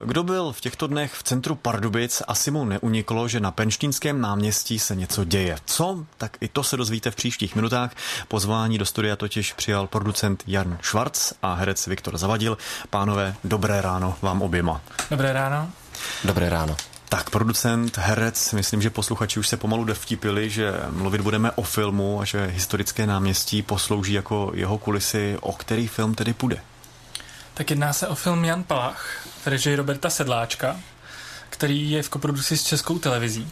Kdo byl v těchto dnech v centru Pardubic, asi mu neuniklo, že na Penštínském náměstí se něco děje. Co? Tak i to se dozvíte v příštích minutách. Pozvání do studia totiž přijal producent Jan Švarc a herec Viktor Zavadil. Pánové, dobré ráno vám oběma. Dobré ráno. Dobré ráno. Tak producent, herec, myslím, že posluchači už se pomalu dovtípili, že mluvit budeme o filmu a že historické náměstí poslouží jako jeho kulisy. O který film tedy půjde? Tak jedná se o film Jan Palach v režii Roberta Sedláčka, který je v koprodukci s Českou televizí.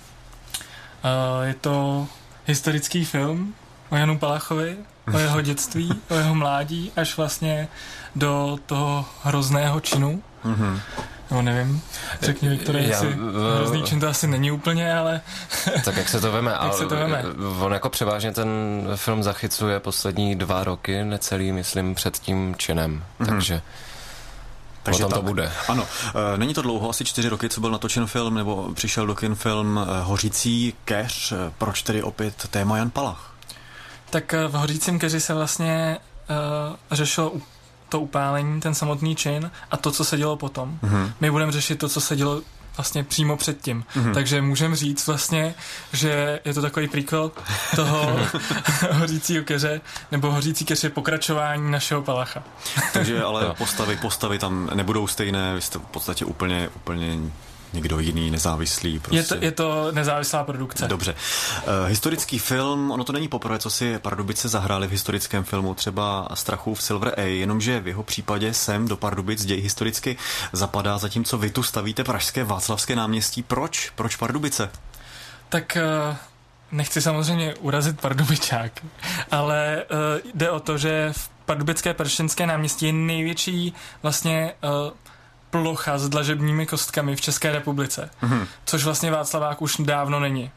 Je to historický film o Janu Palachovi, o jeho dětství, o jeho mládí, až vlastně do toho hrozného činu. Mm-hmm. No nevím, řekni Viktore, jestli hrozný čin to asi není úplně, ale... Tak jak se to veme? On jako převážně ten film zachycuje poslední 2 roky, necelý, myslím, před tím činem, takže o tom to bude. Ano, není to dlouho, asi 4 roky, co byl natočen film, nebo přišel do kin film Hořící keř. Proč tedy opět téma Jan Palach? Tak v Hořícím keři se vlastně řešilo to upálení, ten samotný čin a to, co se dělo potom. Mm-hmm. My budeme řešit to, co se dělo vlastně přímo předtím. Mm-hmm. Takže můžeme říct vlastně, že je to takový prequel toho Hořícího keře, nebo Hořící keř je pokračování našeho Palacha. Takže ale postavy tam nebudou stejné, vy jste v podstatě úplně někdo jiný, nezávislý. Prostě. Je to nezávislá produkce. Dobře. Historický film, ono to není poprvé, co si Pardubice zahráli v historickém filmu, třeba Strachův Silver A, jenomže v jeho případě sem do Pardubic děj historicky zapadá, zatímco vy tu stavíte pražské Václavské náměstí. Proč? Proč Pardubice? Tak nechci samozřejmě urazit Pardubičák, ale jde o to, že v Pardubické Perštinské náměstí je největší vlastně plocha s dlažebními kostkami v České republice, což vlastně Václavák už dávno není.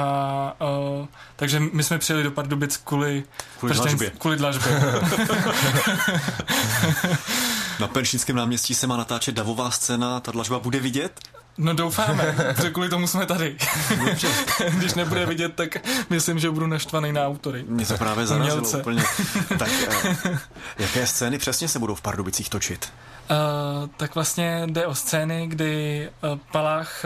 Takže my jsme přijeli do Pardubic kvůli dlažbě. Na Penštínském náměstí se má natáčet davová scéna, ta dlažba bude vidět? No doufáme, protože kvůli tomu jsme tady. Když nebude vidět, tak myslím, že budu naštvaný na autory. Mě to právě zarazilo úplně. Tak jaké scény přesně se budou v Pardubicích točit? Tak vlastně jde o scény, kdy Palach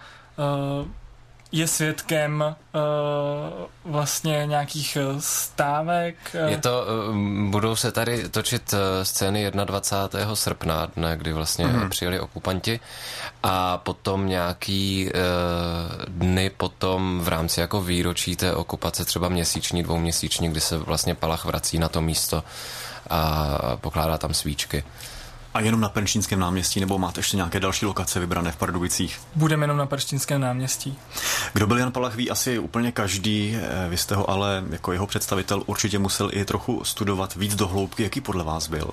je svědkem vlastně nějakých stávek. Budou se tady točit scény 21. srpna, dne, kdy vlastně přijeli okupanti, a potom nějaký dny potom v rámci jako výročí té okupace, třeba měsíční, 2měsíční, kdy se vlastně Palach vrací na to místo a pokládá tam svíčky. A jenom na Penštínském náměstí, nebo máte ještě nějaké další lokace vybrané v Pardubicích? Budeme jenom na Penštínském náměstí. Kdo byl Jan Palach, ví asi úplně každý, vy jste ho ale jako jeho představitel určitě musel i trochu studovat víc do hloubky. Jaký podle vás byl?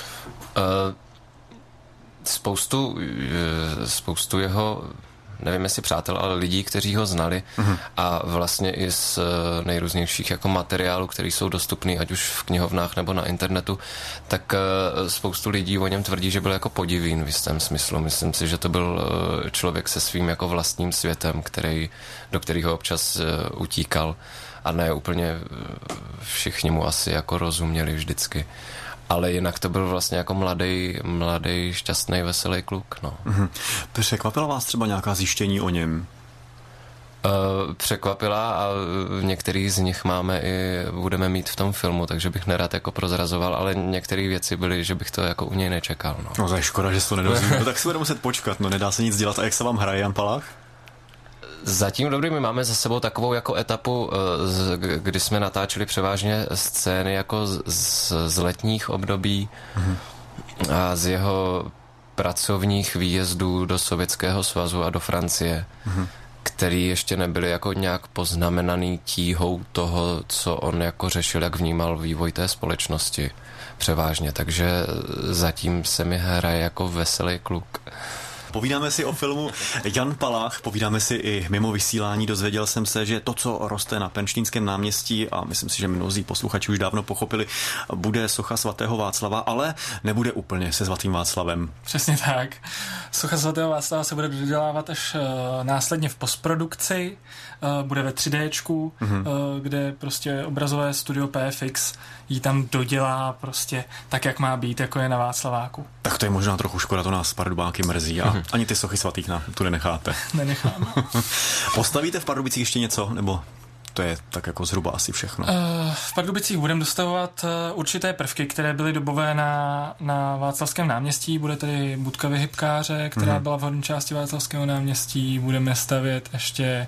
Spoustu jeho, nevím jestli přátel, ale lidí, kteří ho znali a vlastně i z nejrůznějších jako materiálů, které jsou dostupný, ať už v knihovnách nebo na internetu, tak spoustu lidí o něm tvrdí, že byl jako podivín v jistém smyslu. Myslím si, že to byl člověk se svým jako vlastním světem, do kterého občas utíkal a ne úplně všichni mu asi jako rozuměli vždycky. Ale jinak to byl vlastně jako mladý, šťastný, veselý kluk, no. Překvapila vás třeba nějaká zjištění o něm? Překvapila a některý z nich budeme mít v tom filmu, takže bych nerad jako prozrazoval, ale některé věci byly, že bych to jako u něj nečekal, no. No to je škoda, že se to nedozvím. No tak si budeme muset počkat, no nedá se nic dělat. A jak se vám hraje Jan Palach? Zatím dobrý, my máme za sebou takovou jako etapu, kdy jsme natáčeli převážně scény jako z letních období a z jeho pracovních výjezdů do Sovětského svazu a do Francie, který ještě nebyly jako nějak poznamenaný tíhou toho, co on jako řešil, jak vnímal vývoj té společnosti převážně, takže zatím se mi hraje jako veselý kluk. Povídáme si o filmu Jan Palach, povídáme si i mimo vysílání. Dozvěděl jsem se, že to, co roste na Penštínském náměstí, a myslím si, že mnozí posluchači už dávno pochopili, bude socha svatého Václava, ale nebude úplně se svatým Václavem. Přesně tak. Socha svatého Václava se bude dodělávat až následně v postprodukci, bude ve 3Dčku, kde prostě obrazové studio PFX jí tam dodělá prostě tak, jak má být, jako je na Václaváku. Tak to je možná trochu škoda, to nás Pardubáky mrzí. A Ani ty sochy svatých tu nenecháte. Nenecháme. Postavíte v Pardubicích ještě něco, nebo to je tak jako zhruba asi všechno? V Pardubicích budeme dostavovat určité prvky, které byly dobové na Václavském náměstí. Bude tady budka vyhybkáře, která byla v horní části Václavského náměstí. Budeme stavět ještě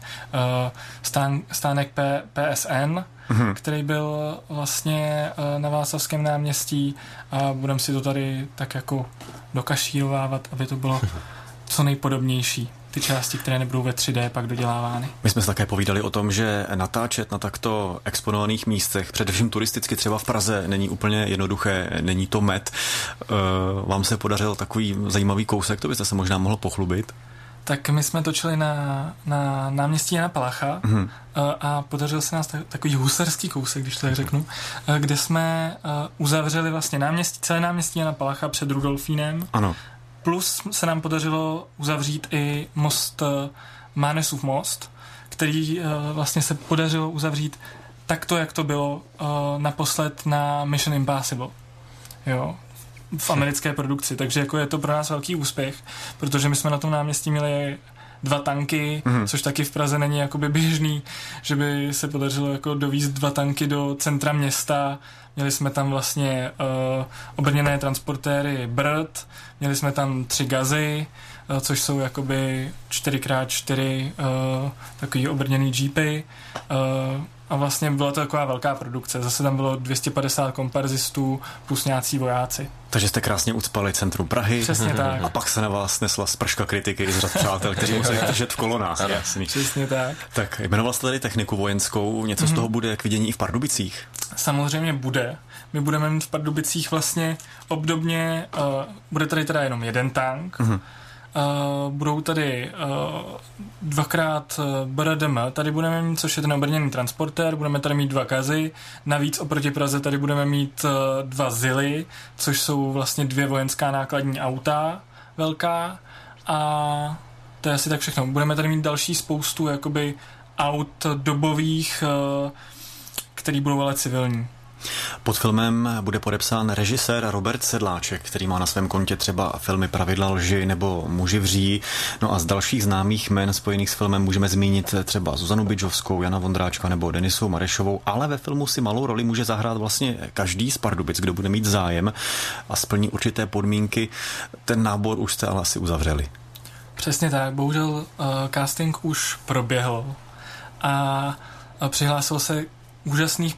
stánek PSN, který byl vlastně na Václavském náměstí, a budeme si to tady tak jako dokašírovávat, aby to bylo co nejpodobnější. Ty části, které nebudou ve 3D, pak dodělávány. My jsme se také povídali o tom, že natáčet na takto exponovaných místech, především turisticky třeba v Praze, není úplně jednoduché, není to med. Vám se podařil takový zajímavý kousek, to byste se možná mohl pochlubit? Tak my jsme točili na náměstí Jana Palacha a podařil se nás takový husarský kousek, když to tak řeknu, kde jsme uzavřeli vlastně celé náměstí Jana Palacha před Rudolfínem. Ano. Plus se nám podařilo uzavřít i most, Mánesův most, který vlastně se podařilo uzavřít takto, jak to bylo naposled na Mission Impossible. Jo, v americké produkci, takže jako je to pro nás velký úspěch, protože my jsme na tom náměstí měli 2 tanky, což taky v Praze není jakoby běžný, že by se podařilo jako dovízt 2 tanky do centra města. Měli jsme tam vlastně obrněné transportéry Bird, měli jsme tam 3 gazy, což jsou jakoby 4x4 takový obrněný jeepy, a vlastně byla to taková velká produkce. Zase tam bylo 250 komparzistů plus nějací vojáci. Takže jste krásně ucpali centrum Prahy. Přesně tak. A pak se na vás nesla sprška kritiky i z řad přátel, kteří museli držet v kolonách. Jasný. Přesně tak. Tak jmenoval jste tady techniku vojenskou. Něco z toho bude k vidění i v Pardubicích? Samozřejmě bude. My budeme mít v Pardubicích vlastně obdobně, bude tady teda jenom 1 tank, budou tady 2x BRDM, tady budeme mít, což je ten obrněný transportér, budeme tady mít 2 gazy, navíc oproti Praze tady budeme mít 2 zily, což jsou vlastně 2 vojenská nákladní auta velká, a to je asi tak všechno. Budeme tady mít další spoustu jakoby aut dobových, který budou ale civilní. Pod filmem bude podepsán režisér Robert Sedláček, který má na svém kontě třeba filmy Pravidla lži nebo Muži v říji. No a z dalších známých jmen spojených s filmem můžeme zmínit třeba Zuzanu Bidžovskou, Jana Vondráčka nebo Denisou Marešovou, ale ve filmu si malou roli může zahrát vlastně každý z Pardubic, kdo bude mít zájem a splní určité podmínky. Ten nábor už jste ale asi uzavřeli. Přesně tak, bohužel casting už proběhl a přihlásilo se úžasných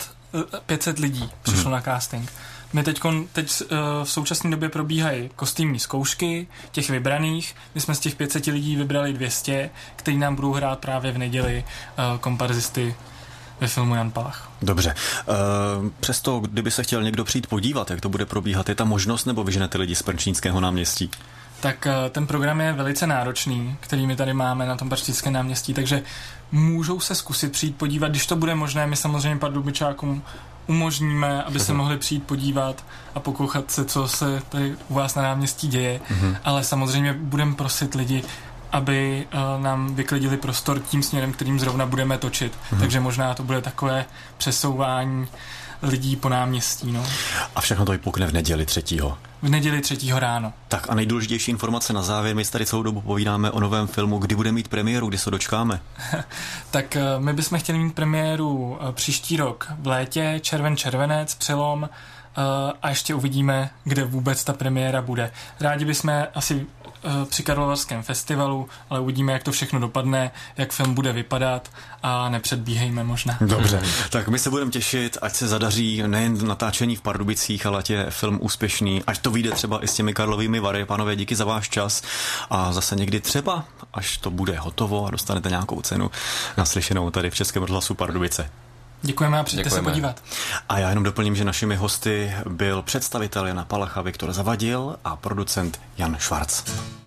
500 lidí přišlo na casting. My teď v současné době probíhají kostýmní zkoušky těch vybraných. My jsme z těch 500 lidí vybrali 200, kteří nám budou hrát právě v neděli komparzisty ve filmu Jan Palach. Dobře. Přesto, kdyby se chtěl někdo přijít podívat, jak to bude probíhat, je ta možnost, nebo vyženete lidi z Pernštínského náměstí? Tak ten program je velice náročný, který my tady máme na tom Pernštínském náměstí, takže můžou se zkusit přijít podívat, když to bude možné. My samozřejmě Pardubičákům umožníme, aby se mohli přijít podívat a pokouchat se, co se tady u vás na náměstí děje, ale samozřejmě budeme prosit lidi, aby nám vyklidili prostor tím směrem, kterým zrovna budeme točit. Takže možná to bude takové přesouvání lidí po náměstí. No. A všechno to vypukne v neděli 3. V neděli 3. ráno. Tak a nejdůležitější informace na závěr. My tady celou dobu povídáme o novém filmu. Kdy bude mít premiéru? Kdy se dočkáme? Tak my bychom chtěli mít premiéru příští rok v létě, červenec, přelom, a ještě uvidíme, kde vůbec ta premiéra bude. Rádi bychom asi při Karlovarském festivalu, ale uvidíme, jak to všechno dopadne, jak film bude vypadat a nepředbíhejme možná. Dobře, tak my se budeme těšit, ať se zadaří nejen natáčení v Pardubicích, ale ať je film úspěšný, ať to vyjde třeba i s těmi Karlovými Vary. Pánové, díky za váš čas a zase někdy třeba, až to bude hotovo a dostanete nějakou cenu, naslyšenou tady v Českém rozhlasu Pardubice. Děkujeme a přijďte se podívat. A já jenom doplním, že našimi hosty byl představitel Jana Palacha Viktor Zavadil a producent Jan Švarc.